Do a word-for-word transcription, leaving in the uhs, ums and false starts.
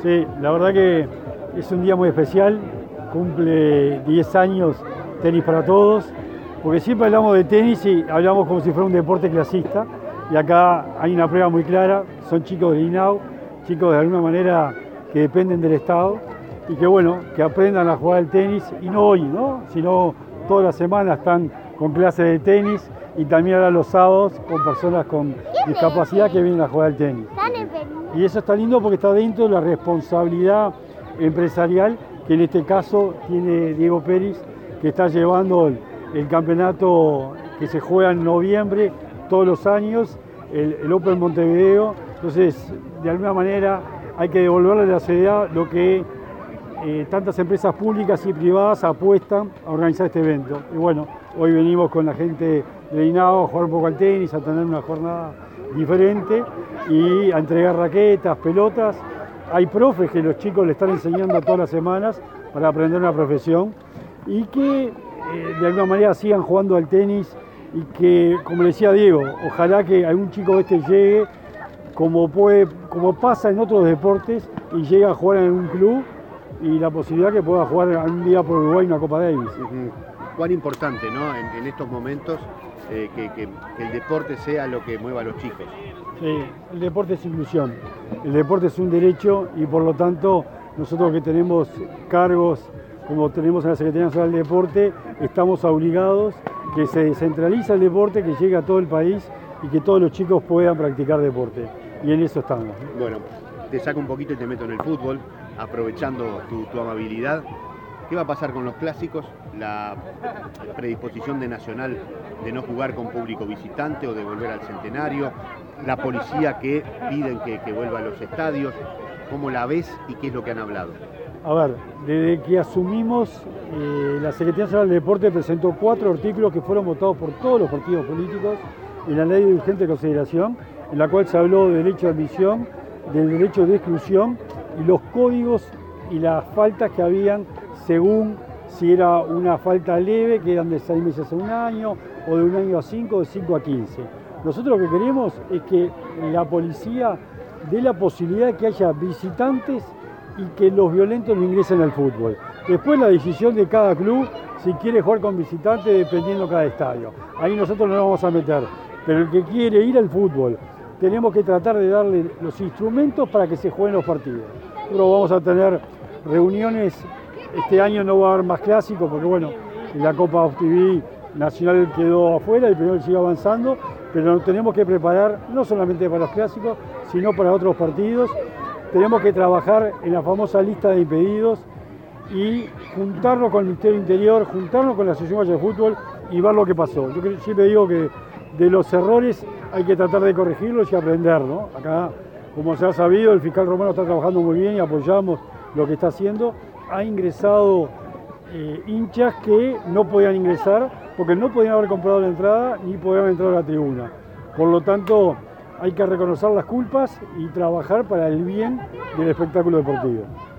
Sí, la verdad que es un día muy especial, cumple diez años Tenis para Todos, porque siempre hablamos de tenis y hablamos como si fuera un deporte clasista, y acá hay una prueba muy clara, son chicos de I N A U, chicos de alguna manera que dependen del Estado, y que bueno, que aprendan a jugar al tenis, y no hoy, ¿no? Sino todas las semanas están con clases de tenis, y también ahora los sábados con personas con discapacidad que vienen a jugar al tenis. Y eso está lindo porque está dentro de la responsabilidad empresarial que en este caso tiene Diego Pérez, que está llevando el, el campeonato que se juega en noviembre todos los años, el, el Open Montevideo. Entonces, de alguna manera hay que devolverle a la sociedad lo que eh, tantas empresas públicas y privadas apuestan a organizar este evento. Y bueno, hoy venimos con la gente de I N A U a jugar un poco al tenis, a tener una jornada diferente y a entregar raquetas, pelotas. Hay profes que los chicos le están enseñando todas las semanas para aprender una profesión y que eh, de alguna manera sigan jugando al tenis y que, como le decía Diego, ojalá que algún chico de este llegue como, puede, como pasa en otros deportes y llegue a jugar en algún club y la posibilidad que pueda jugar algún día por Uruguay una Copa Davis. Uh-huh. Cuán importante, ¿no? en, en estos momentos eh, que, que, que el deporte sea lo que mueva a los chicos. Sí, el deporte es inclusión, el deporte es un derecho y por lo tanto nosotros que tenemos cargos como tenemos en la Secretaría Nacional de Deporte, estamos obligados que se descentralice el deporte, que llegue a todo el país y que todos los chicos puedan practicar deporte. Y en eso estamos. Bueno, te saco un poquito y te meto en el fútbol, aprovechando tu, tu amabilidad. ¿Qué va a pasar con los clásicos? La predisposición de Nacional de no jugar con público visitante o de volver al Centenario, la policía que piden que, que vuelva a los estadios. ¿Cómo la ves y qué es lo que han hablado? A ver, desde que asumimos, eh, la Secretaría Nacional de Deporte presentó cuatro artículos que fueron votados por todos los partidos políticos en la ley de urgente consideración, en la cual se habló del derecho de admisión, del derecho de exclusión y los códigos y las faltas que habían según si era una falta leve, que eran de seis meses a un año, o de un año a cinco, de cinco a quince. Nosotros lo que queremos es que la policía dé la posibilidad de que haya visitantes y que los violentos no ingresen al fútbol. Después la decisión de cada club, si quiere jugar con visitantes, dependiendo de cada estadio. Ahí nosotros no nos vamos a meter, pero el que quiere ir al fútbol, tenemos que tratar de darle los instrumentos para que se jueguen los partidos. Nosotros vamos a tener reuniones, este año no va a haber más clásicos, porque bueno, la Copa of T V Nacional quedó afuera y primero sigue avanzando, pero nos tenemos que preparar no solamente para los clásicos, sino para otros partidos. Tenemos que trabajar en la famosa lista de impedidos y juntarnos con el Ministerio del Interior, juntarnos con la Asociación Uruguaya de Fútbol y ver lo que pasó. Yo siempre digo que de los errores hay que tratar de corregirlos y aprender, ¿no? Acá, como se ha sabido, el fiscal Romano está trabajando muy bien y apoyamos lo que está haciendo. Ha ingresado eh, hinchas que no podían ingresar porque no podían haber comprado la entrada ni podían haber entrado a la tribuna. Por lo tanto, hay que reconocer las culpas y trabajar para el bien del espectáculo deportivo.